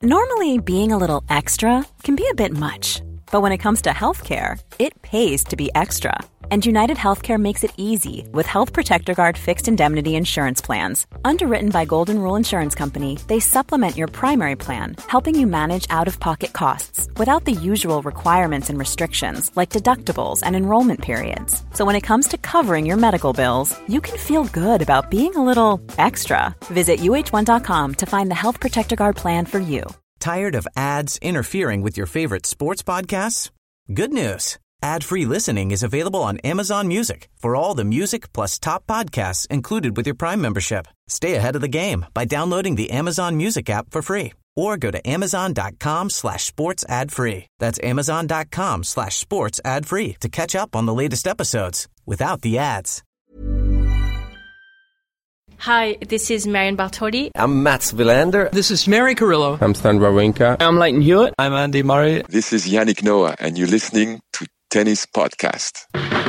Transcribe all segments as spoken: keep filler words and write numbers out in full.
Normally, being a little extra can be a bit much. But when it comes to healthcare, it pays to be extra. And United Healthcare makes it easy with Health Protector Guard fixed indemnity insurance plans. Underwritten by Golden Rule Insurance Company, they supplement your primary plan, helping you manage out-of-pocket costs without the usual requirements and restrictions like deductibles and enrollment periods. So when it comes to covering your medical bills, you can feel good about being a little extra. Visit U H one dot com to find the Health Protector Guard plan for you. Tired of ads interfering with your favorite sports podcasts? Good news. Ad-free listening is available on Amazon Music for all the music plus top podcasts included with your Prime membership. Stay ahead of the game by downloading the Amazon Music app for free or go to amazon.com slash sports ad free. That's amazon.com slash sports ad free to catch up on the latest episodes without the ads. Hi, this is Marion Bartoli. I'm Mats Wilander. This is Mary Carrillo. I'm Stan Wawrinka. I'm Leighton Hewitt. I'm Andy Murray. This is Yannick Noah, and you're listening to Tennis Podcast.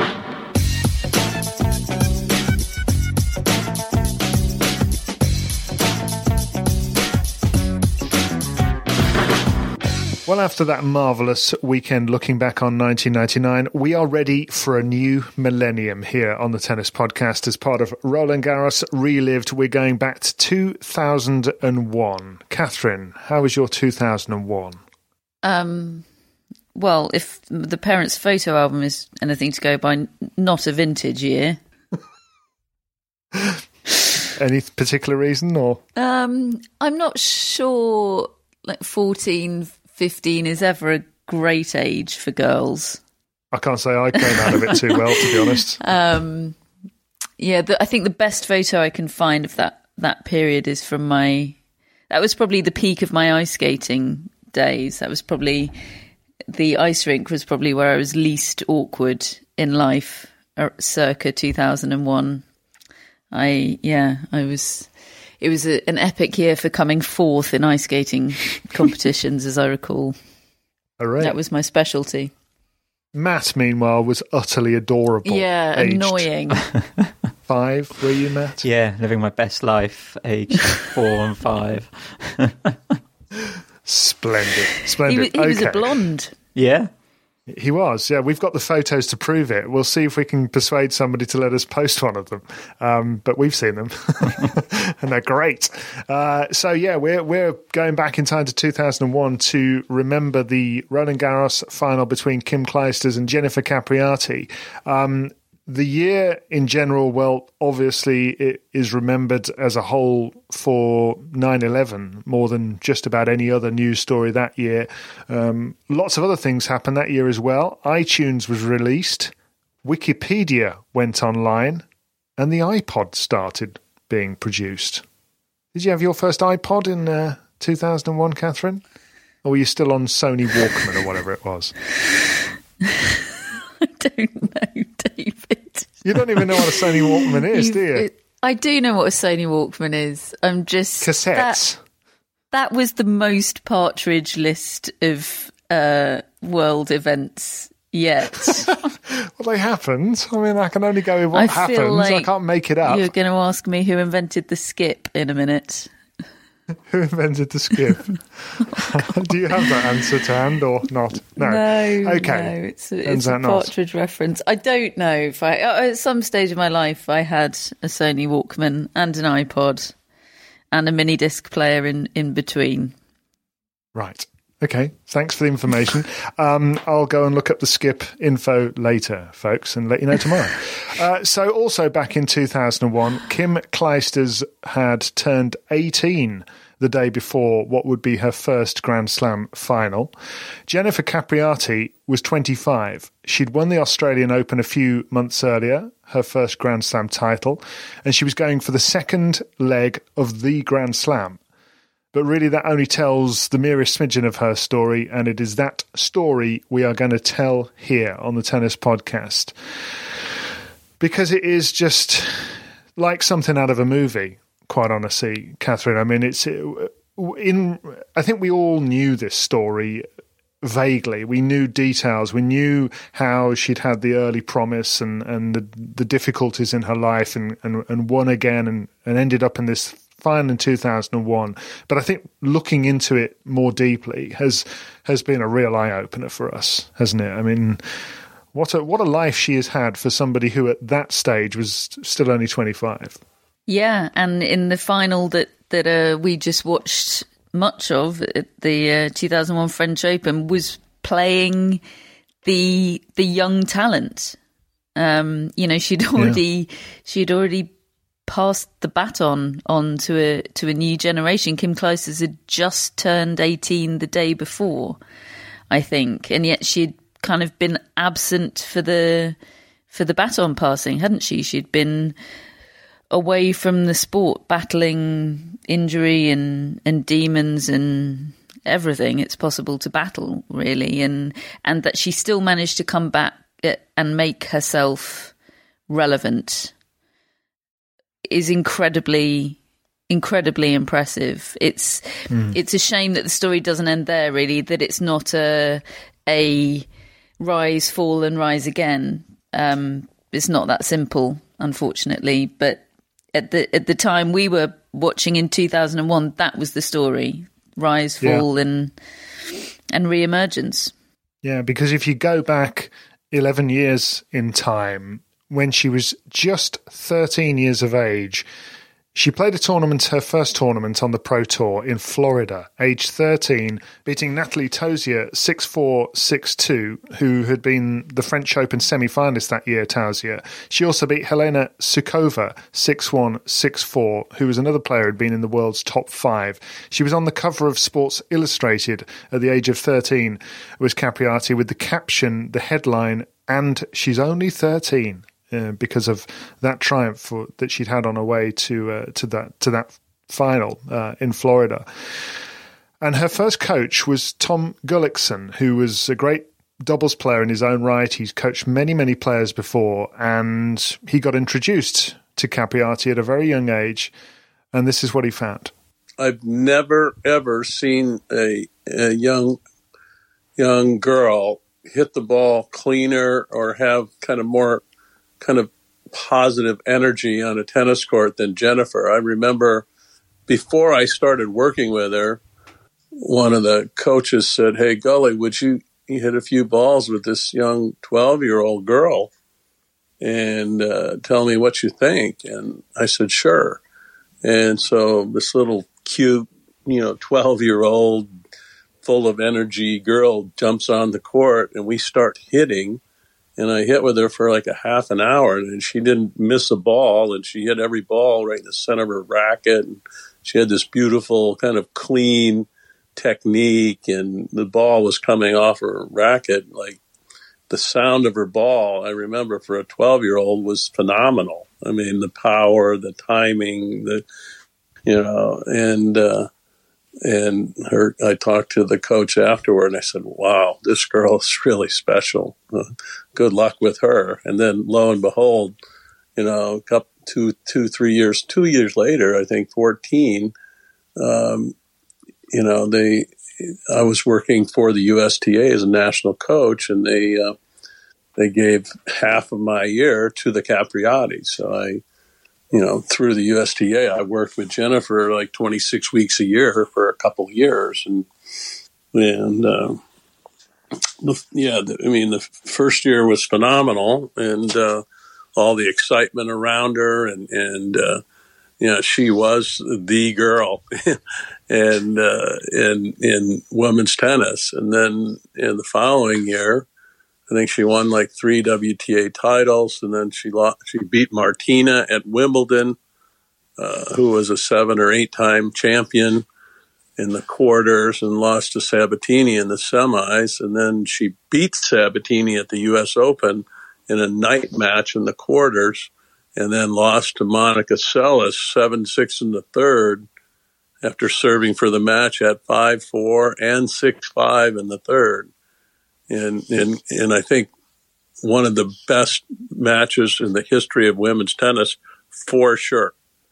Well, after that marvellous weekend looking back on nineteen ninety-nine, we are ready for a new millennium here on the Tennis Podcast as part of Roland Garros Relived. We're going back to two thousand one. Catherine, how was your two thousand one? Um, well, if the parents' photo album is anything to go by, not a vintage year. Any particular reason, or? Um, I'm not sure, like fourteen, fifteen is ever a great age for girls. I can't say I came out of it too well, to be honest. Um, yeah, the, I think the best photo I can find of that, that period is from my... That was probably the peak of my ice skating days. That was probably... The ice rink was probably where I was least awkward in life, circa two thousand one. I, yeah, I was... It was a, an epic year for coming fourth in ice skating competitions, as I recall. Hooray. That was my specialty. Matt, meanwhile, was utterly adorable. Yeah, aged annoying. Five, were you, Matt? Yeah, living my best life, aged four and five. Splendid, splendid. He, was, he okay. was a blonde. Yeah. He was, yeah. We've got the photos to prove it. We'll see if we can persuade somebody to let us post one of them. Um, but we've seen them, and they're great. Uh, so yeah, we're we're going back in time to two thousand one to remember the Roland Garros final between Kim Clijsters and Jennifer Capriati. Um, The year in general, well, obviously it is remembered as a whole for nine eleven more than just about any other news story that year. Um, lots of other things happened that year as well. iTunes was released, Wikipedia went online, and the iPod started being produced. Did you have your first iPod in uh, two thousand one, Catherine? Or were you still on Sony Walkman or whatever it was? I don't know, David. You don't even know what a Sony Walkman is, You've, do you? It, I do know what a Sony Walkman is. I'm just... Cassettes. That, that was the most Partridge list of uh, world events yet. Well, they happened. I mean, I can only go with what I happens. feel like I can't make it up. You're going to ask me who invented the skip in a minute. Who invented the skip? Oh, do you have that answer to hand or not? No. No, okay. no, it's a, it's a Partridge not? reference. I don't know if I... At some stage of my life, I had a Sony Walkman and an iPod and a mini disc player in, in between. Right. Okay, thanks for the information. Um, I'll go and look up the skip info later, folks, and let you know tomorrow. uh, so also back in two thousand one, Kim Clijsters had turned eighteen the day before what would be her first Grand Slam final. Jennifer Capriati was twenty-five. She'd won the Australian Open a few months earlier, her first Grand Slam title, and she was going for the second leg of the Grand Slam. But really, that only tells the merest smidgen of her story, and it is that story we are going to tell here on the Tennis Podcast. Because it is just like something out of a movie, quite honestly, Catherine. I mean, it's in. I think we all knew this story vaguely. We knew details. We knew how she'd had the early promise and, and the, the difficulties in her life and, and, and won again and, and ended up in this fine in two thousand one, but I think looking into it more deeply has has been a real eye-opener for us, hasn't it? I mean, what a what a life she has had for somebody who at that stage was still only twenty-five. Yeah, and in the final that, that uh, we just watched much of, at the uh, two thousand one French Open, was playing the the young talent. Um, you know, she'd already yeah. she'd already passed the baton on to a to a new generation. Kim Clijsters had just turned eighteen the day before, I think, and yet she'd kind of been absent for the for the baton passing, hadn't she? She'd been away from the sport, battling injury and and demons and everything it's possible to battle, really, and and that she still managed to come back and make herself relevant is incredibly, incredibly impressive. It's mm. it's a shame that the story doesn't end there, really, that it's not a a rise, fall and rise again. Um, it's not that simple, unfortunately, but at the at the time we were watching in two thousand one, that was the story. Rise, fall, yeah. and and re-emergence. Yeah, because if you go back eleven years in time, when she was just thirteen years of age, she played a tournament, her first tournament on the Pro Tour in Florida, age thirteen, beating Natalie Tauzier six four, six two, who had been the French Open semi-finalist that year, Tauzier. She also beat Helena Suková six one, six four, who was another player who had been in the world's top five. She was on the cover of Sports Illustrated at the age of thirteen, was Capriati, with the caption, the headline, "And she's only thirteen." Uh, because of that triumph for, that she'd had on her way to uh, to that to that final uh, in Florida. And her first coach was Tom Gullikson, who was a great doubles player in his own right. He's coached many, many players before, and he got introduced to Capriati at a very young age, and this is what he found. I've never, ever seen a, a young young girl hit the ball cleaner or have kind of more kind of positive energy on a tennis court than Jennifer. I remember before I started working with her, one of the coaches said, "Hey, Gully, would you, you hit a few balls with this young twelve-year-old girl and uh, tell me what you think?" And I said, "Sure." And so this little cute, you know, twelve-year-old full of energy girl jumps on the court and we start hitting. And I hit with her for like a half an hour, and she didn't miss a ball, and she hit every ball right in the center of her racket. And she had this beautiful kind of clean technique, and the ball was coming off her racket. Like the sound of her ball, I remember for a twelve-year-old was phenomenal. I mean, the power, the timing, the, you know, and, uh, And her, I talked to the coach afterward, and I said, "Wow, this girl is really special. Uh, good luck with her." And then, lo and behold, you know, a couple, two, two, three years, two years later, I think fourteen. Um, you know, they, I was working for the U S T A as a national coach, and they, uh, they gave half of my year to the Capriati. So I. You know, through the U S T A, I worked with Jennifer like twenty-six weeks a year for a couple of years. And, and uh, the, yeah, the, I mean, the first year was phenomenal, and uh, all the excitement around her. And, and uh, you know, she was the girl and uh, in, in women's tennis. And then in the following year, I think she won like three W T A titles, and then she lost, she beat Martina at Wimbledon, uh, who was a seven or eight time champion in the quarters, and lost to Sabatini in the semis. And then she beat Sabatini at the U S Open in a night match in the quarters, and then lost to Monica Seles seven six in the third after serving for the match at five four and six five in the third. And, and and I think one of the best matches in the history of women's tennis, for sure.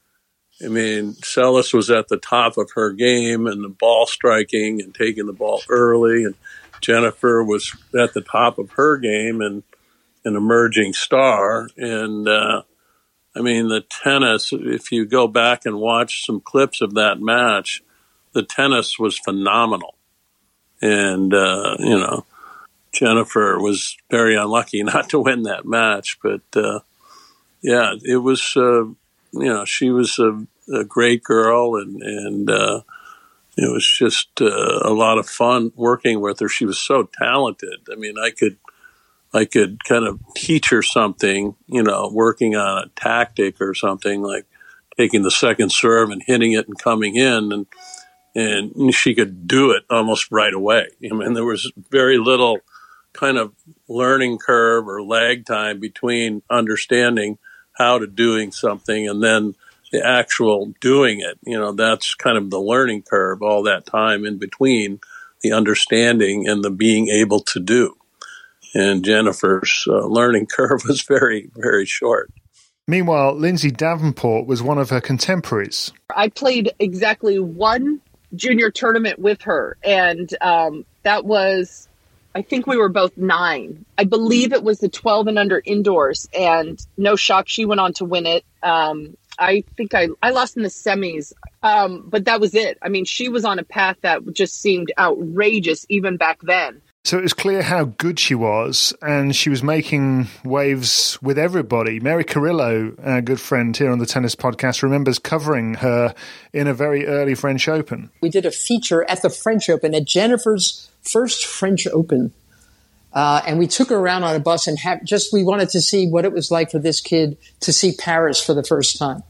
I mean, Seles was at the top of her game and the ball striking and taking the ball early, and Jennifer was at the top of her game and an emerging star. And uh, I mean, the tennis, if you go back and watch some clips of that match, the tennis was phenomenal. And, uh, you know, Jennifer was very unlucky not to win that match. But, uh, yeah, it was, uh, you know, she was a, a great girl, and, and uh, it was just uh, a lot of fun working with her. She was so talented. I mean, I could, I could kind of teach her something, you know, working on a tactic or something, like taking the second serve and hitting it and coming in, and and she could do it almost right away. I mean, there was very little kind of learning curve or lag time between understanding how to doing something and then the actual doing it. You know, that's kind of the learning curve, all that time in between the understanding and the being able to do. And Jennifer's uh, learning curve was very, very short. Meanwhile, Lindsay Davenport was one of her contemporaries. I played exactly one junior tournament with her, and um, that was, I think we were both nine. I believe it was the twelve and under indoors, and no shock, she went on to win it. Um, I think I, I lost in the semis, um, but that was it. I mean, she was on a path that just seemed outrageous even back then. So it was clear how good she was, and she was making waves with everybody. Mary Carrillo, our good friend here on the Tennis Podcast, remembers covering her in a very early French Open. We did a feature at the French Open, at Jennifer's first French Open. Uh, and we took her around on a bus and have, just we wanted to see what it was like for this kid to see Paris for the first time.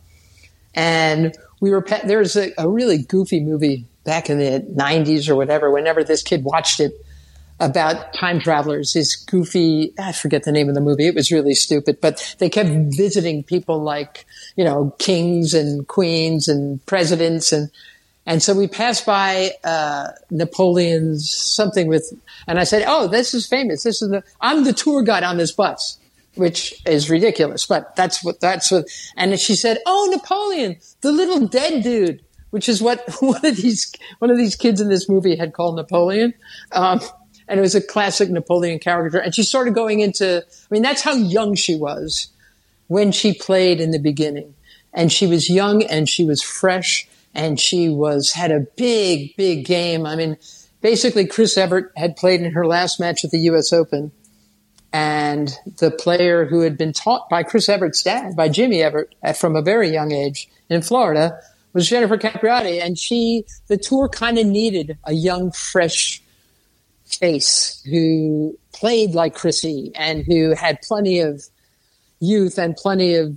And we were there was a, a really goofy movie back in the nineties or whatever, whenever this kid watched it, about time travelers, this goofy, I forget the name of the movie. It was really stupid, but they kept visiting people like, you know, kings and queens and presidents. And, and so we passed by, uh, Napoleon's something with, and I said, oh, this is famous. This is the, I'm the tour guide on this bus, which is ridiculous, but that's what, that's what, and she said, oh, Napoleon, the little dead dude, which is what one of these, one of these kids in this movie had called Napoleon. Um, And it was a classic Napoleon character. And she started going into, I mean, that's how young she was when she played in the beginning. And she was young and she was fresh and she was, had a big, big game. I mean, basically Chris Evert had played in her last match at the U S Open. And the player who had been taught by Chris Evert's dad, by Jimmy Evert, from a very young age in Florida, was Jennifer Capriati. And she, the tour kind of needed a young, fresh face who played like Chrissy and who had plenty of youth and plenty of,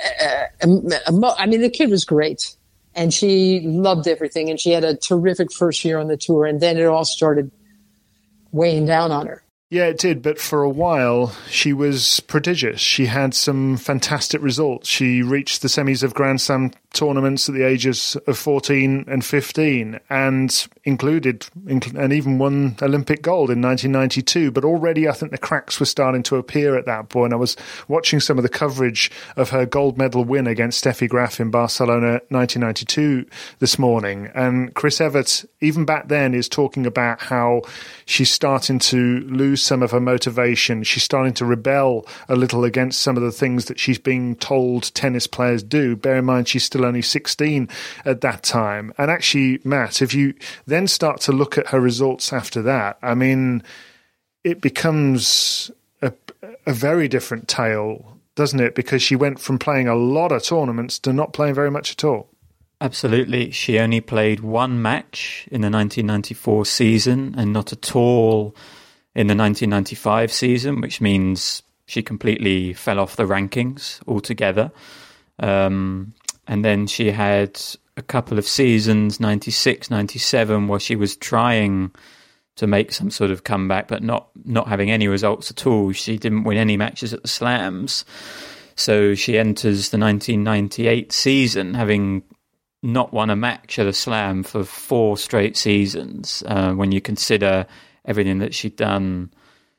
uh, I mean, the kid was great and she loved everything and she had a terrific first year on the tour, and then it all started weighing down on her. Yeah, it did, but for a while she was prodigious. She had some fantastic results. She reached the semis of Grand Slam tournaments at the ages of fourteen and fifteen, and included and even won Olympic gold in nineteen ninety-two. But already I think the cracks were starting to appear at that point. I was watching some of the coverage of her gold medal win against Steffi Graf in Barcelona nineteen ninety-two this morning, and Chris Evert, even back then, is talking about how she's starting to lose some of her motivation. She's starting to rebel a little against some of the things that she's being told tennis players do. Bear in mind, she's still only sixteen at that time. And actually, Matt, if you then start to look at her results after that, I mean, it becomes a, a very different tale, doesn't it? Because she went from playing a lot of tournaments to not playing very much at all. Absolutely. She only played one match in the nineteen ninety-four season and not at all in the nineteen ninety-five season, which means she completely fell off the rankings altogether. Um, and then she had a couple of seasons, ninety-six, ninety-seven, where she was trying to make some sort of comeback, but not, not having any results at all. She didn't win any matches at the Slams. So she enters the nineteen ninety-eight season having not won a match at a Slam for four straight seasons. Uh, when you consider everything that she'd done,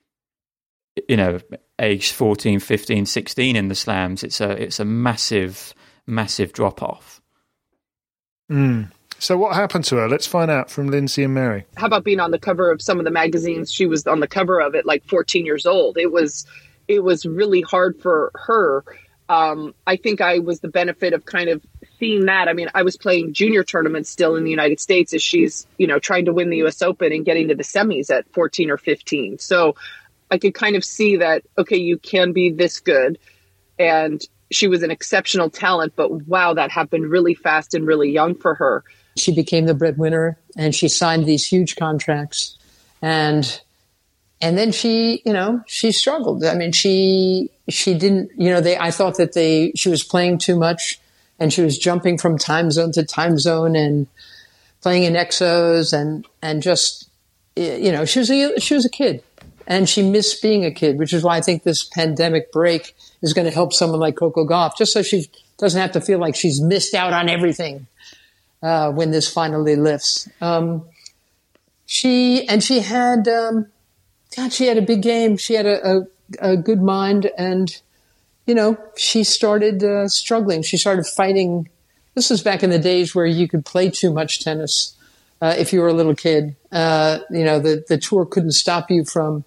you know, aged fourteen, fifteen, sixteen in the Slams, it's a it's a massive, massive drop off. Mm. So what happened to her? Let's find out from Lindsay and Mary. How about being on the cover of some of the magazines? She was on the cover of it like fourteen years old. It was, it was really hard for her. um, I think I was the benefit of kind of seeing that. I mean, I was playing junior tournaments still in the United States as she's, you know, trying to win the U S Open and getting to the semis at fourteen or fifteen. So I could kind of see that, okay, you can be this good. And she was an exceptional talent, but wow, that happened really fast and really young for her. She became the breadwinner and she signed these huge contracts. And and then she, you know, she struggled. I mean, she she didn't, you know, they I thought that they she was playing too much and she was jumping from time zone to time zone and playing in X Os and and just, you know, she was a she was a kid. And she missed being a kid, which is why I think this pandemic break is going to help someone like Coco Gauff, just so she doesn't have to feel like she's missed out on everything uh, when this finally lifts. Um, she and she had, um, God, she had a big game. She had a, a, a good mind, and you know, she started uh, struggling. She started fighting. This was back in the days where you could play too much tennis. Uh, if you were a little kid, uh, you know, the, the tour couldn't stop you from,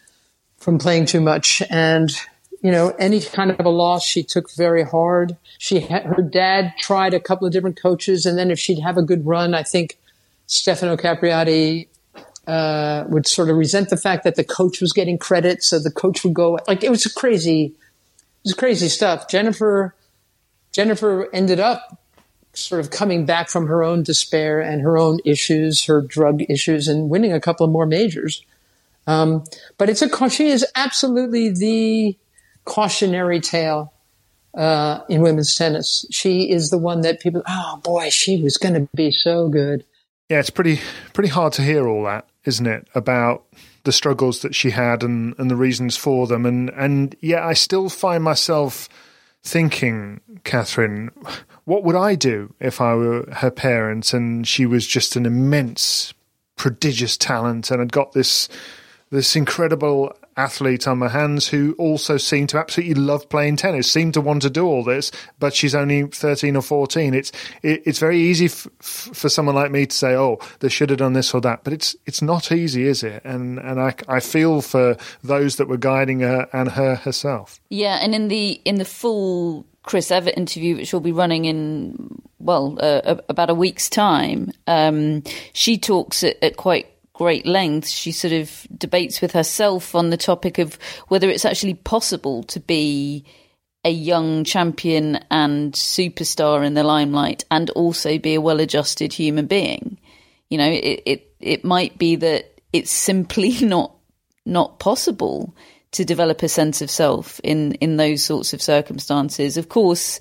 from playing too much. And, you know, any kind of a loss she took very hard. She had, her dad tried a couple of different coaches. And then if she'd have a good run, I think Stefano Capriati, uh, would sort of resent the fact that the coach was getting credit. So the coach would go, like, it was crazy, it was crazy stuff. Jennifer, Jennifer ended up sort of coming back from her own despair and her own issues, her drug issues, and winning a couple of more majors. Um, but it's a she is absolutely the cautionary tale uh, in women's tennis. She is the one that people, oh boy, she was going to be so good. Yeah, it's pretty pretty hard to hear all that, isn't it, about the struggles that she had and, and the reasons for them. And, and yet I still find myself thinking, Catherine, what would I do if I were her parents and she was just an immense, prodigious talent and had got this this incredible athlete on my hands who also seemed to absolutely love playing tennis, seemed to want to do all this, but she's only thirteen or fourteen. It's it, it's very easy f- f- for someone like me to say, oh, they should have done this or that, but it's it's not easy, is it? And and I, I feel for those that were guiding her and her herself. Yeah, and in the in the full Chris Evert interview, which will be running in, well, uh, about a week's time, um, she talks at, at quite great length. She sort of debates with herself on the topic of whether it's actually possible to be a young champion and superstar in the limelight and also be a well-adjusted human being. You know, it it, it might be that it's simply not not possible to develop a sense of self in, in those sorts of circumstances. Of course,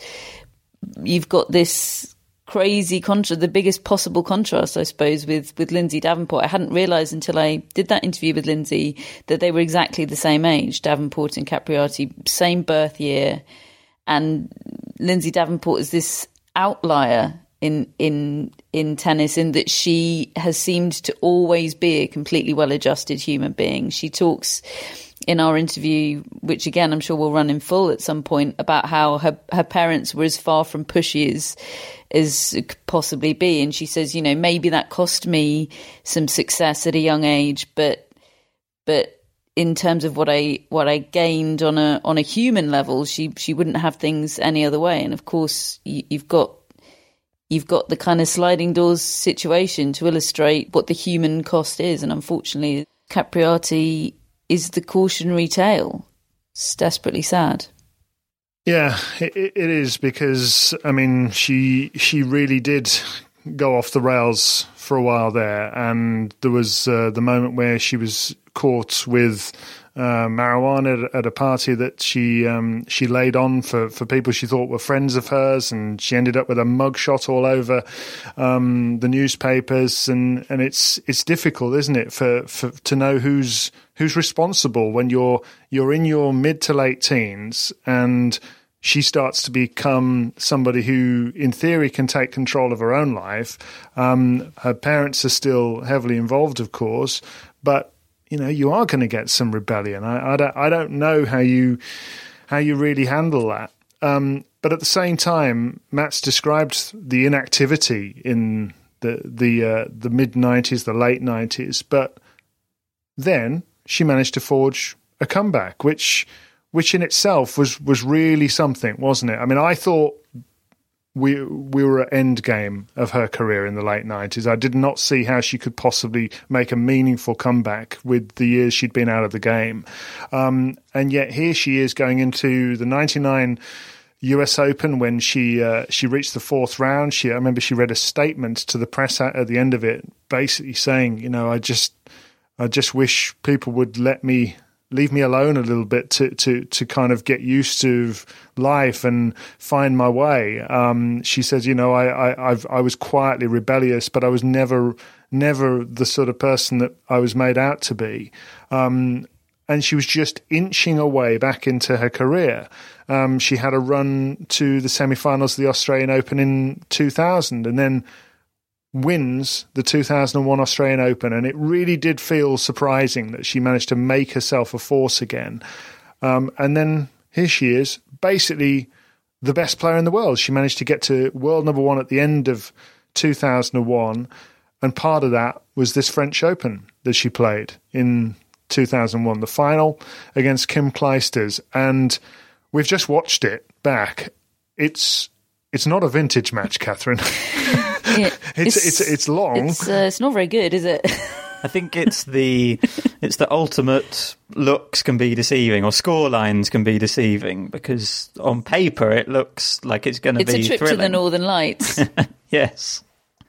you've got this crazy contra, the biggest possible contrast, I suppose, with, with Lindsay Davenport. I hadn't realised until I did that interview with Lindsay that they were exactly the same age, Davenport and Capriati, same birth year. And Lindsay Davenport is this outlier in in in tennis in that she has seemed to always be a completely well-adjusted human being. She talks in our interview, which again I'm sure we'll run in full at some point, about how her her parents were as far from pushy as as it could possibly be, and she says, you know, maybe that cost me some success at a young age, but but in terms of what I what I gained on a on a human level, she she wouldn't have things any other way. And of course, you, you've got you've got the kind of sliding doors situation to illustrate what the human cost is, and unfortunately, Capriati is the cautionary tale. It's desperately sad. Yeah, it, it is, because I mean, she she really did go off the rails for a while there, and there was uh, the moment where she was caught with uh, marijuana at, at a party that she um, she laid on for, for people she thought were friends of hers, and she ended up with a mugshot all over um, the newspapers, and, and it's it's difficult, isn't it, for, for to know who's who's responsible when you're you're in your mid to late teens and she starts to become somebody who, in theory, can take control of her own life. Um, her parents are still heavily involved, of course, but you know, you are going to get some rebellion. I, I don't, I don't know how you how you really handle that. Um, but at the same time, Matt's described the inactivity in the the uh, the mid nineties, the late nineties, but then she managed to forge a comeback, which which in itself was was really something, wasn't it? I mean, I thought we we were at end game of her career in the late nineties. I did not see how she could possibly make a meaningful comeback with the years she'd been out of the game. Um, and yet here she is going into the ninety-nine U S Open when she uh, she reached the fourth round. She I remember she read a statement to the press at, at the end of it, basically saying, you know, I just I just wish people would let me leave me alone a little bit to, to, to kind of get used to life and find my way. Um, she says, you know, I, I, I've, I was quietly rebellious, but I was never, never the sort of person that I was made out to be. Um, and she was just inching away back into her career. Um, she had a run to the semi-finals of the Australian Open in two thousand and then wins the two thousand one Australian Open, and it really did feel surprising that she managed to make herself a force again. Um, and then here she is, basically the best player in the world. She managed to get to world number one at the end of two thousand one, and part of that was this French Open that she played in two thousand one, the final against Kim Clijsters. And we've just watched it back. It's it's not a vintage match, Catherine. Yeah, it's, it's it's it's long. It's, uh, it's not very good, is it? I think it's the it's the ultimate looks can be deceiving, or score lines can be deceiving, because on paper it looks like it's going to be It's a trip thrilling. to the Northern Lights. Yes.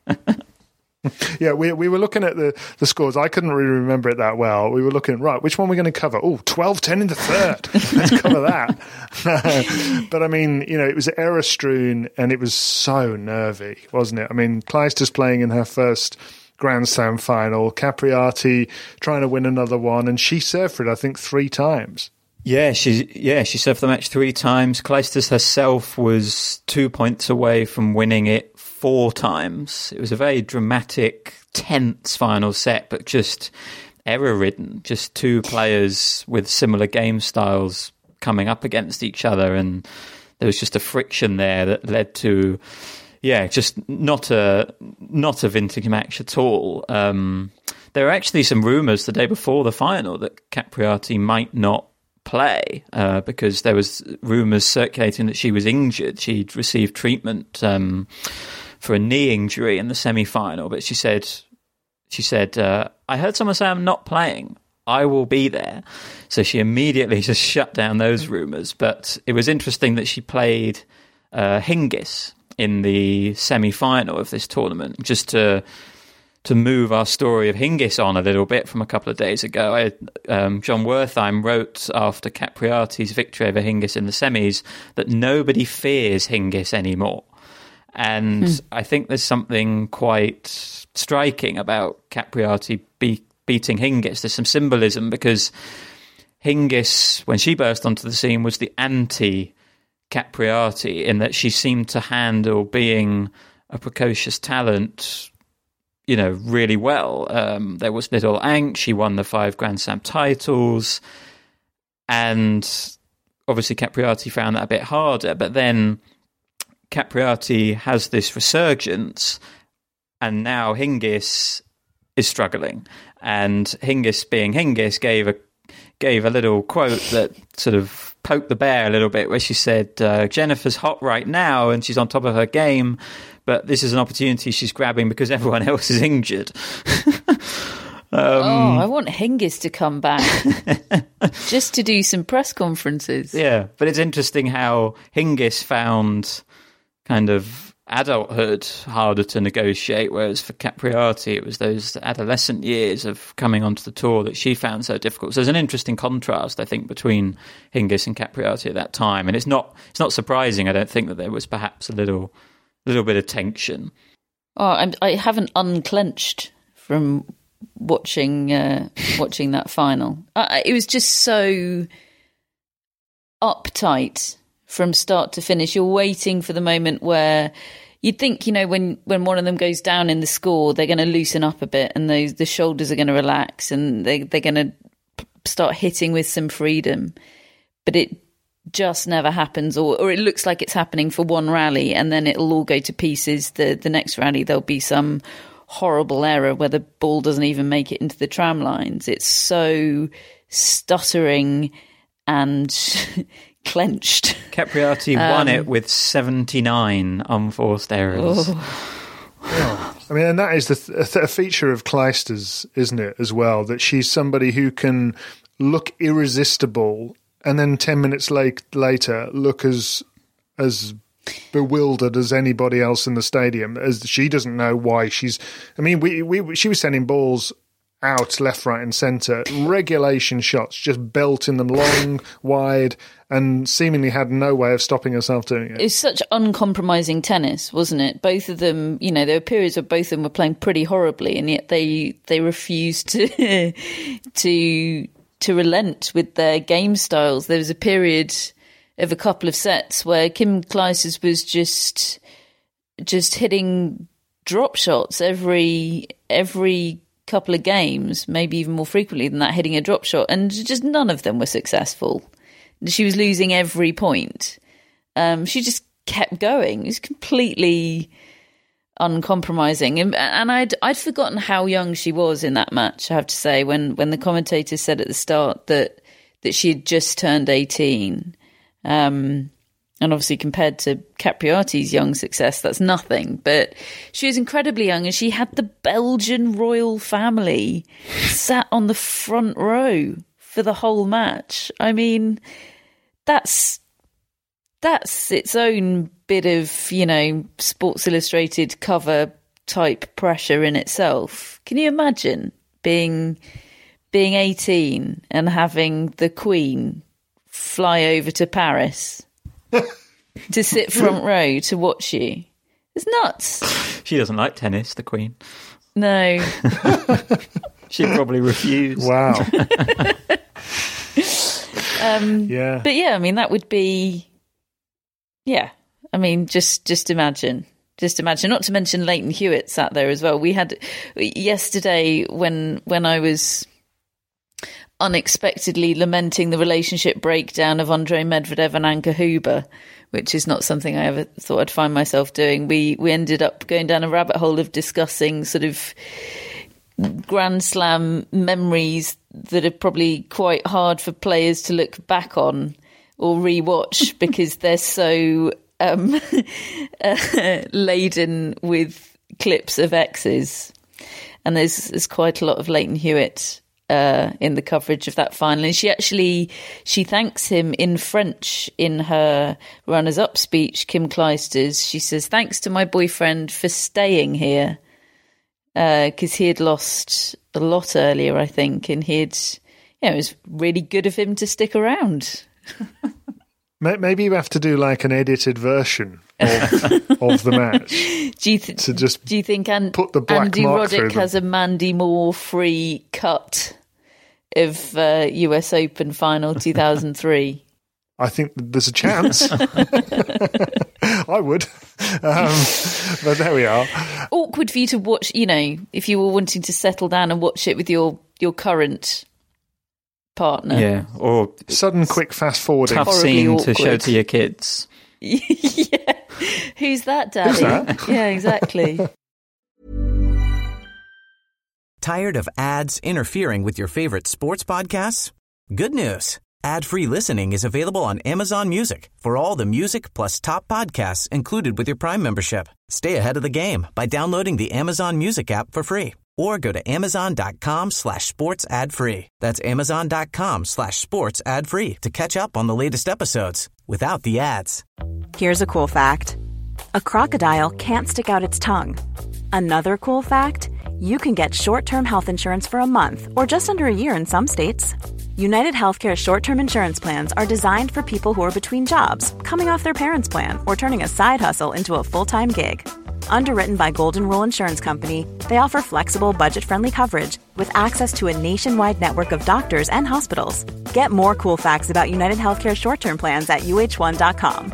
Yeah, we we were looking at the, the scores. I couldn't really remember it that well. We were looking, right, which one are we going to cover? Oh, twelve ten in the third. Let's cover that. But I mean, you know, it was error-strewn and it was so nervy, wasn't it? I mean, Clijsters playing in her first Grand Slam final, Capriati trying to win another one, and she served for it, I think, three times. Yeah, she yeah she served the match three times. Clijsters herself was two points away from winning it four times. It was a very dramatic, tense final set, but just error-ridden. Just two players with similar game styles coming up against each other, and there was just a friction there that led to, yeah, just not a not a vintage match at all. Um, there were actually some rumours the day before the final that Capriati might not play uh, because there was rumours circulating that she was injured. She'd received treatment um, for a knee injury in the semi-final, but she said, she said, uh, I heard someone say I'm not playing. I will be there. So she immediately just shut down those rumours. But it was interesting that she played uh, Hingis in the semi-final of this tournament, just to to move our story of Hingis on a little bit from a couple of days ago. I, um, John Wertheim wrote after Capriati's victory over Hingis in the semis that nobody fears Hingis anymore. And hmm. I think there's something quite striking about Capriati be- beating Hingis. There's some symbolism, because Hingis, when she burst onto the scene, was the anti-Capriati, in that she seemed to handle being a precocious talent, you know, really well. Um, there was little angst. She won the five Grand Slam titles, and obviously Capriati found that a bit harder. But then Capriati has this resurgence, and now Hingis is struggling. And Hingis, being Hingis, gave a gave a little quote that sort of poked the bear a little bit, where she said, uh, Jennifer's hot right now and she's on top of her game, but this is an opportunity she's grabbing because everyone else is injured. um, oh, I want Hingis to come back just to do some press conferences. Yeah, but it's interesting how Hingis found kind of adulthood harder to negotiate, whereas for Capriati it was those adolescent years of coming onto the tour that she found so difficult. So there's an interesting contrast, I think, between Hingis and Capriati at that time, and it's not it's not surprising, I don't think, that there was perhaps a little little bit of tension. Oh, I'm, I haven't unclenched from watching uh, watching that final. Uh, it was just so uptight from start to finish. You're waiting for the moment where you'd think, you know, when, when one of them goes down in the score, they're going to loosen up a bit, and those the shoulders are going to relax, and they, they're going to start hitting with some freedom. But it just never happens, or, or it looks like it's happening for one rally, and then it'll all go to pieces. The, the next rally, there'll be some horrible error where the ball doesn't even make it into the tram lines. It's so stuttering and clenched. Capriati Um, won it with seventy-nine unforced errors. Oh. Yeah. I mean, and that is the th- a, th- a feature of Clijsters, isn't it, as well, that she's somebody who can look irresistible and then ten minutes late, later look as as bewildered as anybody else in the stadium, as she doesn't know why she's... I mean, we, we she was sending balls out left, right and centre, regulation shots, just belting them long, wide, and seemingly had no way of stopping herself doing it. It was such uncompromising tennis, wasn't it? Both of them, you know, there were periods where both of them were playing pretty horribly, and yet they they refused to to to relent with their game styles. There was a period of a couple of sets where Kim Clijsters was just just hitting drop shots every every couple of games, maybe even more frequently than that, hitting a drop shot, and just none of them were successful. She was losing every point. Um, she just kept going. It was completely uncompromising, and, and I'd I'd forgotten how young she was in that match. I have to say, when when the commentator said at the start that that she had just turned eighteen, um, and obviously compared to Capriati's young success, that's nothing. But she was incredibly young, and she had the Belgian royal family sat on the front row for the whole match. I mean, that's that's its own bit of, you know, Sports Illustrated cover type pressure in itself. Can you imagine being being eighteen and having the Queen fly over to Paris to sit front row to watch you? It's nuts. She doesn't like tennis, the Queen. No. She'd probably refuse. Wow. um, yeah. But yeah, I mean, that would be, yeah. I mean, just just imagine. Just imagine. Not to mention Leighton Hewitt sat there as well. We had, yesterday when when I was unexpectedly lamenting the relationship breakdown of Andre Medvedev and Anke Huber, which is not something I ever thought I'd find myself doing. We we ended up going down a rabbit hole of discussing sort of Grand Slam memories that are probably quite hard for players to look back on or rewatch because they're so um, uh, laden with clips of exes. And there's, there's quite a lot of Leighton Hewitt uh, in the coverage of that final. And she actually, she thanks him in French in her runners-up speech, Kim Clijsters. She says, "Thanks to my boyfriend for staying here." Because uh, he had lost a lot earlier, I think, and he'd, you know, it was really good of him to stick around. Maybe you have to do like an edited version of, of the match. Do you, th- to just do you think An- put the black Andy mark through Roddick them. has a Mandy Moore free cut of uh, U S Open final two thousand three? I think there's a chance. I would. Um, but there we are. Awkward for you to watch, you know, if you were wanting to settle down and watch it with your, your current partner. Yeah, or sudden, quick, fast forwarding. Tough Horribly scene awkward. to show to your kids. Yeah. Who's that, Daddy? Who's that? Yeah, exactly. Tired of ads interfering with your favorite sports podcasts? Good news. Ad-free listening is available on Amazon Music for all the music plus top podcasts included with your Prime membership. Stay ahead of the game by downloading the Amazon Music app for free or go to amazon.com slash sports ad free. That's amazon.com slash sports ad free to catch up on the latest episodes without the ads. Here's a cool fact. A crocodile can't stick out its tongue. Another cool fact, you can get short-term health insurance for a month or just under a year in some states. United Healthcare short-term insurance plans are designed for people who are between jobs, coming off their parents' plan, or turning a side hustle into a full-time gig. Underwritten by Golden Rule Insurance Company, they offer flexible, budget-friendly coverage with access to a nationwide network of doctors and hospitals. Get more cool facts about United Healthcare short-term plans at U H one dot com.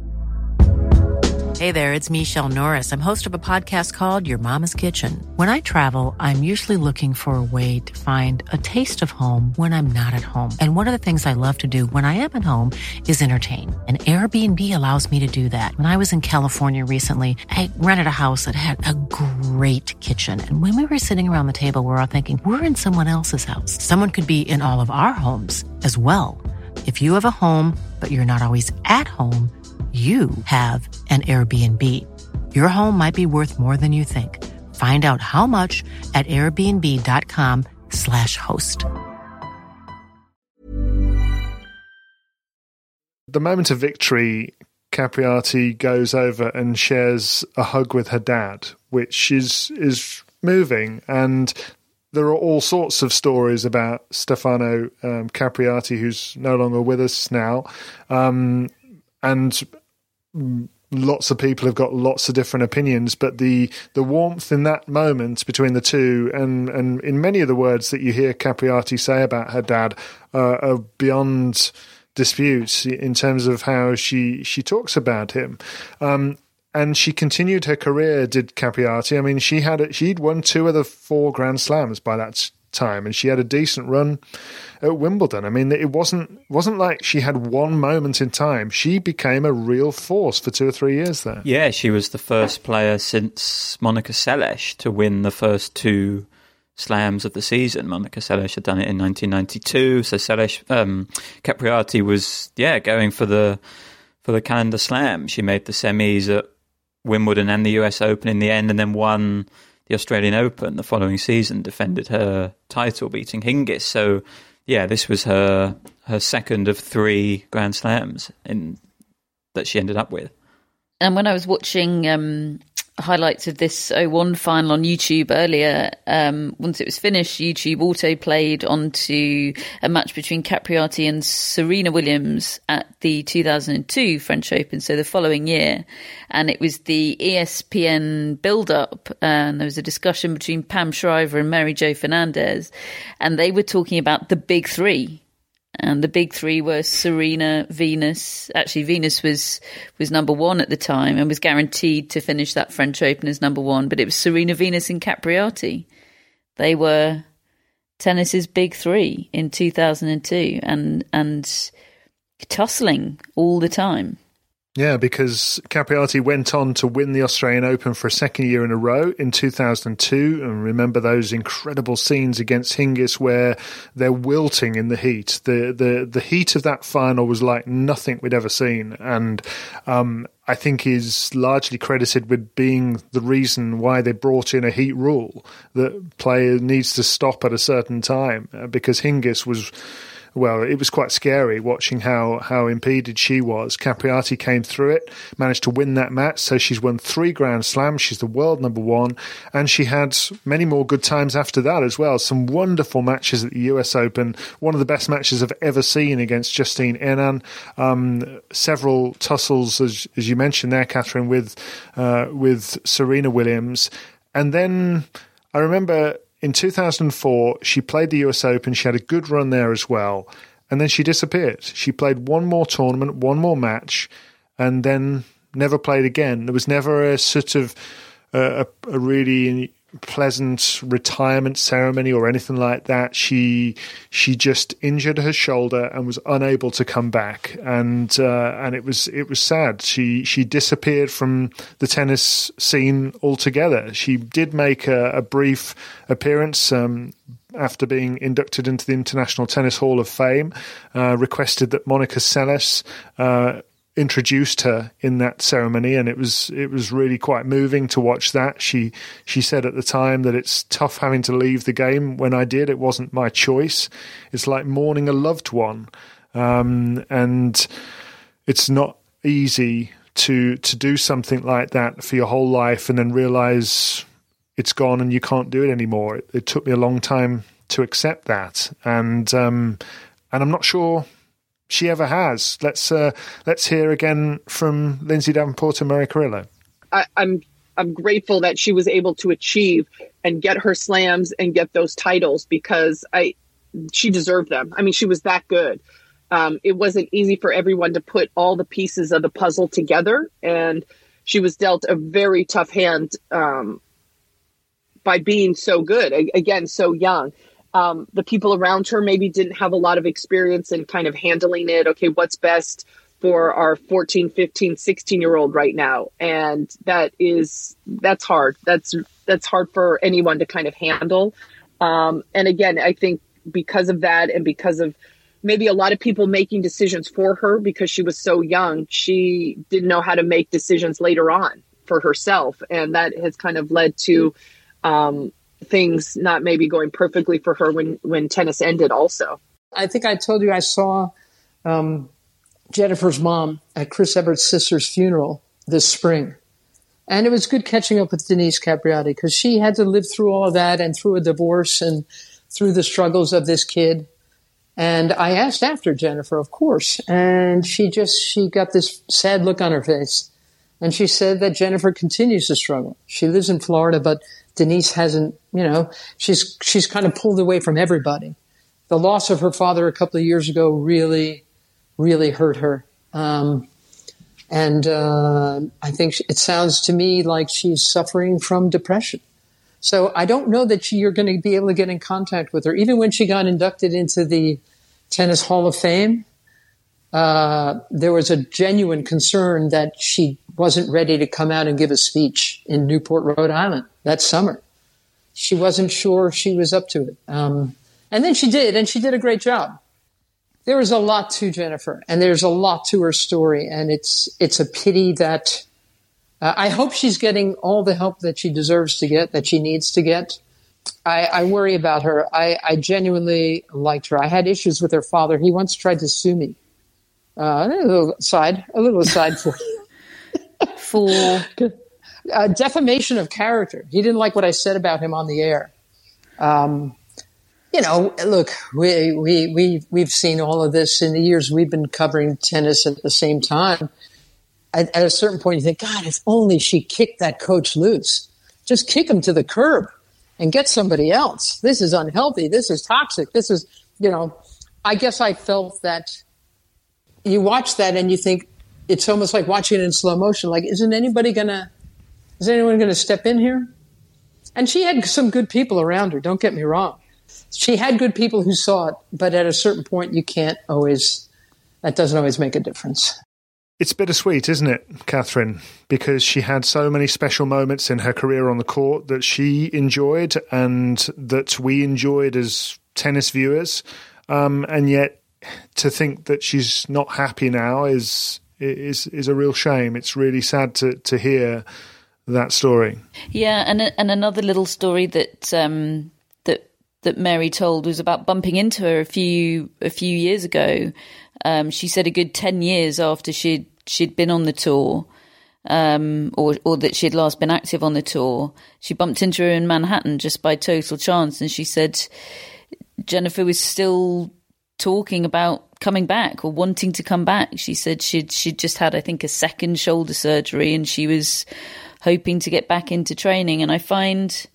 Hey there, it's Michelle Norris. I'm host of a podcast called Your Mama's Kitchen. When I travel, I'm usually looking for a way to find a taste of home when I'm not at home. And one of the things I love to do when I am at home is entertain. And Airbnb allows me to do that. When I was in California recently, I rented a house that had a great kitchen. And when we were sitting around the table, we were all thinking, we're in someone else's house. Someone could be in all of our homes as well. If you have a home, but you're not always at home, you have an Airbnb. Your home might be worth more than you think. Find out how much at airbnb.com slash host. The moment of victory, Capriati goes over and shares a hug with her dad, which is is moving. And there are all sorts of stories about Stefano um, Capriati, who's no longer with us now. Um, and lots of people have got lots of different opinions, but the the warmth in that moment between the two, and, and in many of the words that you hear Capriati say about her dad, uh, are beyond dispute in terms of how she she talks about him. Um, and she continued her career, did Capriati. I mean, she had a, she'd won two of the four Grand Slams by that time, and she had a decent run at Wimbledon. I mean, it wasn't wasn't like she had one moment in time. She became a real force for two or three years there. Yeah, she was the first player since Monica Seles to win the first two slams of the season. Monica Seles had done it in nineteen ninety-two, so Seles, um, Capriati was yeah going for the for the calendar slam. She made the semis at Wimbledon and the U S Open in the end, and then won the Australian Open the following season, defended her title, beating Hingis. So, yeah, this was her her second of three Grand Slams in that she ended up with. And when I was watching um, highlights of this oh one final on YouTube earlier, um, once it was finished, YouTube auto-played onto a match between Capriati and Serena Williams at the two thousand two French Open, so the following year. And it was the E S P N build-up, and there was a discussion between Pam Shriver and Mary Jo Fernandez, and they were talking about the big three. And the big three were Serena, Venus. Actually, Venus was was number one at the time and was guaranteed to finish that French Open as number one. But it was Serena, Venus and Capriati. They were tennis's big three in two thousand two and and tussling all the time. Yeah, because Capriati went on to win the Australian Open for a second year in a row in two thousand two. And remember those incredible scenes against Hingis where they're wilting in the heat. The the, the heat of that final was like nothing we'd ever seen. And um, I think is largely credited with being the reason why they brought in a heat rule that player needs to stop at a certain time, because Hingis was... Well, it was quite scary watching how, how impeded she was. Capriati came through it, managed to win that match, so she's won three Grand Slams, she's the world number one, and she had many more good times after that as well. Some wonderful matches at the U S Open, one of the best matches I've ever seen against Justine Henin. Um, several tussles, as, as you mentioned there, Catherine, with uh, with Serena Williams. And then I remember... in two thousand four, she played the U S Open. She had a good run there as well. And then she disappeared. She played one more tournament, one more match, and then never played again. There was never a sort of uh, a, a really pleasant retirement ceremony or anything like that. She she just injured her shoulder and was unable to come back, and uh, and it was it was sad. She she disappeared from the tennis scene altogether. She did make a, a brief appearance um, after being inducted into the International Tennis Hall of Fame. Uh, requested that Monica Seles Uh, introduced her in that ceremony, and it was it was really quite moving to watch that. She she said at the time that it's tough having to leave the game. When I did, it wasn't my choice. It's like mourning a loved one, um, and it's not easy to to do something like that for your whole life and then realize it's gone and you can't do it anymore. It, it took me a long time to accept that, and um, and I'm not sure she ever has. Let's uh, let's hear again from Lindsay Davenport and Maria Carrillo. I, I'm I'm grateful that she was able to achieve and get her slams and get those titles, because I she deserved them. I mean, she was that good. Um, it wasn't easy for everyone to put all the pieces of the puzzle together, and she was dealt a very tough hand um, by being so good. Again, so young. Um, the people around her maybe didn't have a lot of experience in kind of handling it. Okay, what's best for our fourteen, fifteen, sixteen year old right now? And that is, that's hard. That's, that's hard for anyone to kind of handle. Um, and again, I think because of that and because of maybe a lot of people making decisions for her because she was so young. She didn't know how to make decisions later on for herself. And that has kind of led to um, things not maybe going perfectly for her when, when tennis ended also. I think I told you I saw um, Jennifer's mom at Chris Evert's sister's funeral this spring. And it was good catching up with Denise Capriati because she had to live through all of that and through a divorce and through the struggles of this kid. And I asked after Jennifer, of course, and she just, she got this sad look on her face. And she said that Jennifer continues to struggle. She lives in Florida, but Denise hasn't, you know, she's, she's kind of pulled away from everybody. The loss of her father a couple of years ago really, really hurt her. Um, And uh, I think it sounds to me like she's suffering from depression. So I don't know that she, you're going to be able to get in contact with her. Even when she got inducted into the Tennis Hall of Fame, uh, there was a genuine concern that she wasn't ready to come out and give a speech in Newport, Rhode Island that summer. She wasn't sure she was up to it. Um, and then she did, and she did a great job. There is a lot to Jennifer, and there's a lot to her story, and it's it's a pity that uh, I hope she's getting all the help that she deserves to get, that she needs to get. I, I worry about her. I, I genuinely liked her. I had issues with her father. He once tried to sue me. Uh, a little aside, a little aside for you. For uh, defamation of character. He didn't like what I said about him on the air. Um, You know, look, we, we, we, we've seen all of this in the years we've been covering tennis at the same time. At, at a certain point, you think, God, if only she kicked that coach loose. Just kick him to the curb and get somebody else. This is unhealthy. This is toxic. This is, you know, I guess I felt that you watch that and you think it's almost like watching it in slow motion. Like, isn't anybody going to, is anyone going to step in here? And she had some good people around her. Don't get me wrong. She had good people who saw it, but at a certain point, you can't always, that doesn't always make a difference. It's bittersweet, isn't it, Catherine? Because she had so many special moments in her career on the court that she enjoyed and that we enjoyed as tennis viewers. Um, and yet to think that she's not happy now is, is, is a real shame. It's really sad to, to hear that story. Yeah. And, and another little story that, um, that Mary told was about bumping into her a few a few years ago. Um, she said a good ten years after she'd she'd been on the tour, um, or or that she'd last been active on the tour, she bumped into her in Manhattan just by total chance, and she said Jennifer was still talking about coming back or wanting to come back. She said she'd she'd just had, I think, a second shoulder surgery, and she was hoping to get back into training. And I find.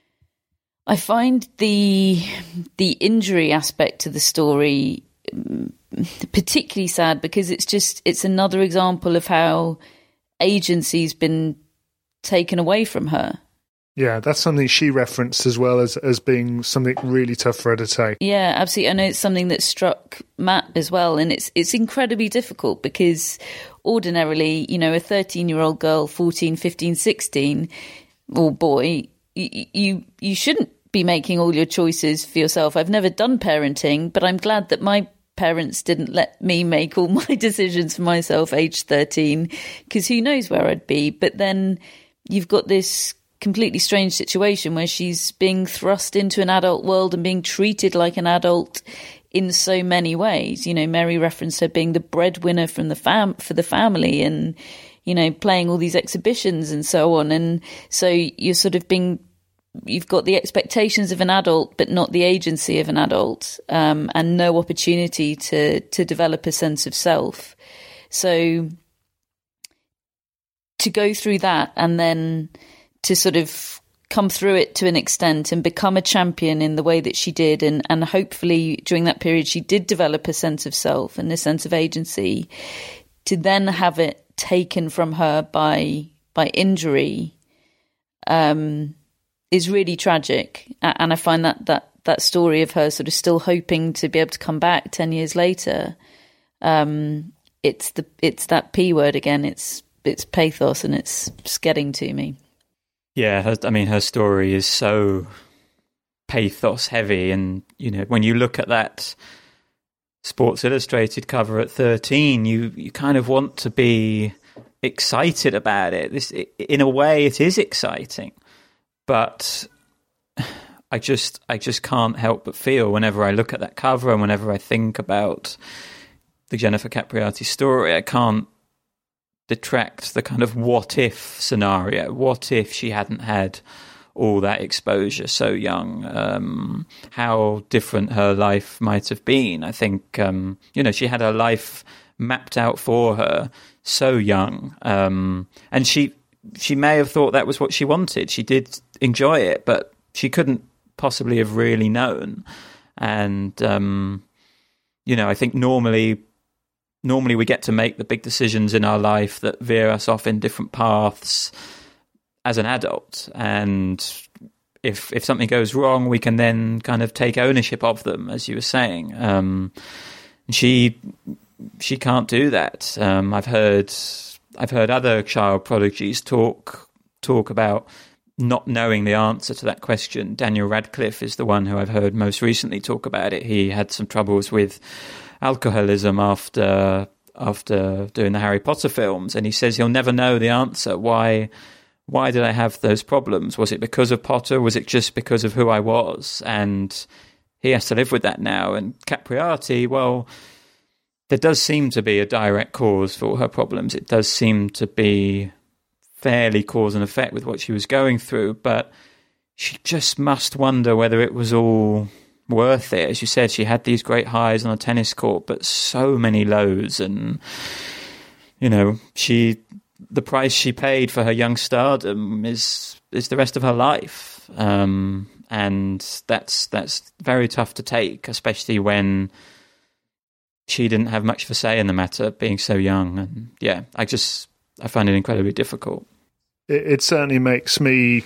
I find the the injury aspect to the story particularly sad because it's just it's another example of how agency's been taken away from her. Yeah, that's something she referenced as well as as being something really tough for her to take. Yeah, absolutely. I know it's something that struck Matt as well, and it's it's incredibly difficult because ordinarily, you know, a thirteen-year-old girl, fourteen, fifteen, sixteen, or boy, you you, you shouldn't be making all your choices for yourself. I've never done parenting, but I'm glad that my parents didn't let me make all my decisions for myself age thirteen, because who knows where I'd be. But then you've got this completely strange situation where she's being thrust into an adult world and being treated like an adult in so many ways. You know, Mary referenced her being the breadwinner from the fam for the family and, you know, playing all these exhibitions and so on. And so you're sort of being you've got the expectations of an adult, but not the agency of an adult, um, and no opportunity to to develop a sense of self. So to go through that and then to sort of come through it to an extent and become a champion in the way that she did, and, and hopefully during that period she did develop a sense of self and a sense of agency, to then have it taken from her by by injury, um, is really tragic. And I find that, that that story of her sort of still hoping to be able to come back ten years later, um, it's the it's that P word again. It's it's pathos, and it's, it's getting to me. Yeah, her, I mean, her story is so pathos heavy, and you know, when you look at that Sports Illustrated cover at thirteen, you, you kind of want to be excited about it. This, in a way, it is exciting, but I just I just can't help but feel whenever I look at that cover and whenever I think about the Jennifer Capriati story, I can't detract the kind of what if scenario. What if she hadn't had all that exposure so young? Um, how different her life might have been. I think, um, you know, she had her life mapped out for her so young. Um, and she she may have thought that was what she wanted. She did enjoy it, but she couldn't possibly have really known. And, um, you know, I think normally... Normally we get to make the big decisions in our life that veer us off in different paths as an adult. And if if something goes wrong, we can then kind of take ownership of them, as you were saying. Um, she she can't do that. Um, I've heard I've heard other child prodigies talk talk about not knowing the answer to that question. Daniel Radcliffe is the one who I've heard most recently talk about it. He had some troubles with alcoholism after after doing the Harry Potter films, and he says he'll never know the answer. Why why did I have those problems? Was it because of Potter? Was it just because of who I was? And he has to live with that now. And Capriati, well, there does seem to be a direct cause for all her problems. It does seem to be fairly cause and effect with what she was going through, but she just must wonder whether it was all worth it. As you said, she had these great highs on a tennis court, but so many lows, and you know, she the price she paid for her young stardom is is the rest of her life, um, and that's that's very tough to take, especially when she didn't have much of a say in the matter, being so young. And yeah, I just I find it incredibly difficult. It, it certainly makes me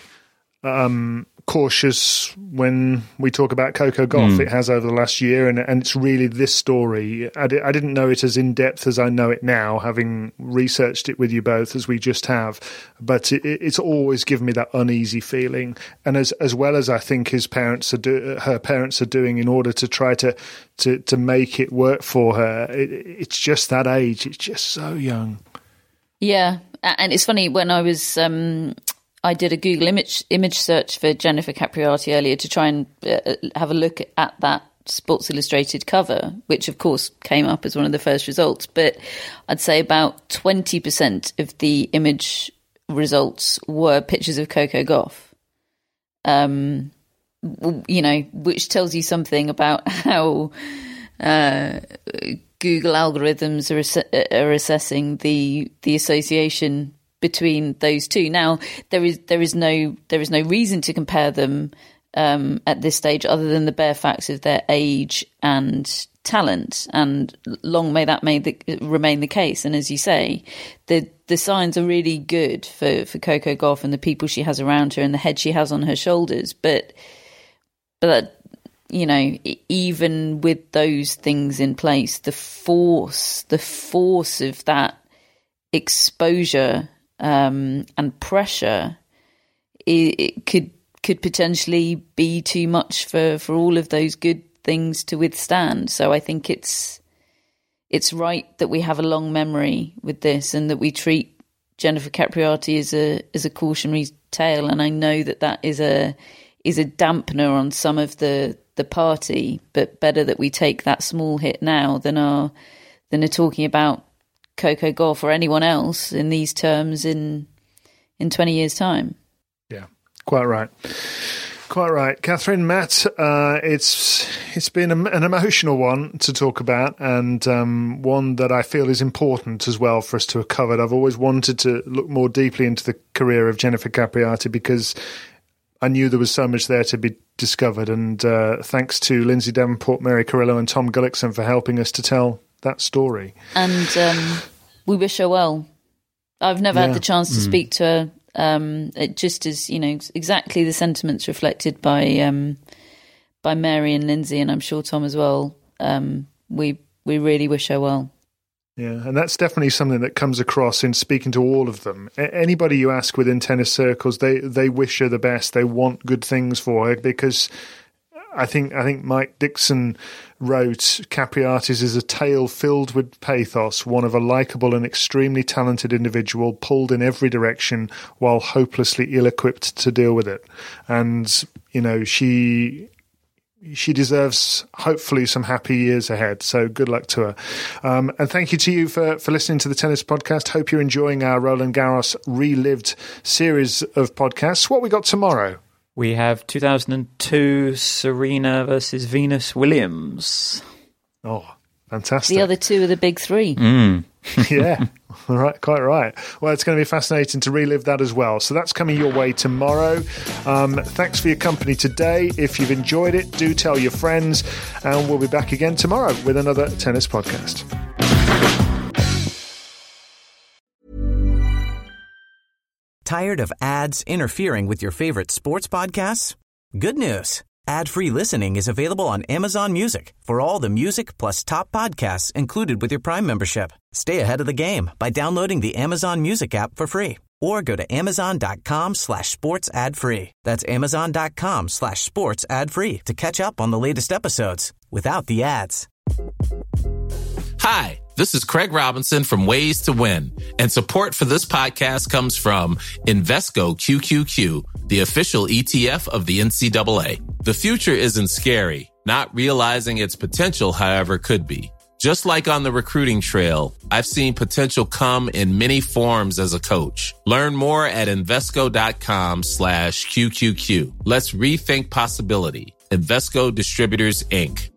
Um, cautious when we talk about Coco Gauff. Mm. It has over the last year, and, and it's really this story. I, di- I didn't know it as in depth as I know it now, having researched it with you both as we just have. But it, it's always given me that uneasy feeling, and as as well as I think his parents are do- her parents are doing in order to try to to, to make it work for her. It, it's just that age. It's just so young. Yeah, and it's funny when I was. Um I did a Google image image search for Jennifer Capriati earlier to try and uh, have a look at that Sports Illustrated cover, which of course came up as one of the first results. But I'd say about twenty percent of the image results were pictures of Coco Gauff. Um, you know, which tells you something about how uh, Google algorithms are, ass- are assessing the the association between those two. Now, there is there is no there is no reason to compare them um, at this stage, other than the bare facts of their age and talent. And long may that may the, remain the case. And as you say, the the signs are really good for for Coco Gauff and the people she has around her and the head she has on her shoulders. But but you know, even with those things in place, the force the force of that exposure Um, and pressure, it, it could could potentially be too much for, for all of those good things to withstand. So I think it's it's right that we have a long memory with this, and that we treat Jennifer Capriati as a as a cautionary tale. And I know that that is a is a dampener on some of the, the party, but better that we take that small hit now than are than are talking about Coco Gauff or anyone else in these terms in in twenty years' time. Yeah, quite right. Quite right. Catherine, Matt, uh, it's it's been a, an emotional one to talk about, and um, one that I feel is important as well for us to have covered. I've always wanted to look more deeply into the career of Jennifer Capriati because I knew there was so much there to be discovered, and uh, thanks to Lindsay Davenport, Mary Carrillo and Tom Gullickson for helping us to tell that story. And um, we wish her well. I've never yeah. had the chance to mm. speak to her. Um, it just is, you know, exactly the sentiments reflected by um, by Mary and Lindsay, and I'm sure Tom as well. Um, we we really wish her well. Yeah, and that's definitely something that comes across in speaking to all of them. A- anybody you ask within tennis circles, they, they wish her the best. They want good things for her because I think I think Mike Dixon wrote, Capriatis is a tale filled with pathos, one of a likable and extremely talented individual pulled in every direction while hopelessly ill-equipped to deal with it. And, you know, she... She deserves, hopefully, some happy years ahead. So good luck to her. Um, and thank you to you for, for listening to the Tennis Podcast. Hope you're enjoying our Roland Garros Relived series of podcasts. What we got tomorrow? We have two thousand two Serena versus Venus Williams. Oh, fantastic. The other two are the big three. Mm. Yeah, all right, quite right. Well, it's going to be fascinating to relive that as well. So that's coming your way tomorrow. Um, thanks for your company today. If you've enjoyed it, do tell your friends. And we'll be back again tomorrow with another Tennis Podcast. Tired of ads interfering with your favorite sports podcasts? Good news. Ad-free listening is available on Amazon Music for all the music plus top podcasts included with your Prime membership. Stay ahead of the game by downloading the Amazon Music app for free or go to amazon.com slash sports ad free. That's amazon.com slash sports ad free to catch up on the latest episodes without the ads. Hi, this is Craig Robinson from Ways to Win, and support for this podcast comes from Invesco Q Q Q, the official E T F of the N C double A. The future isn't scary. Not realizing its potential, however, could be. Just like on the recruiting trail, I've seen potential come in many forms as a coach. Learn more at Invesco.com slash QQQ. Let's rethink possibility. Invesco Distributors, Incorporated.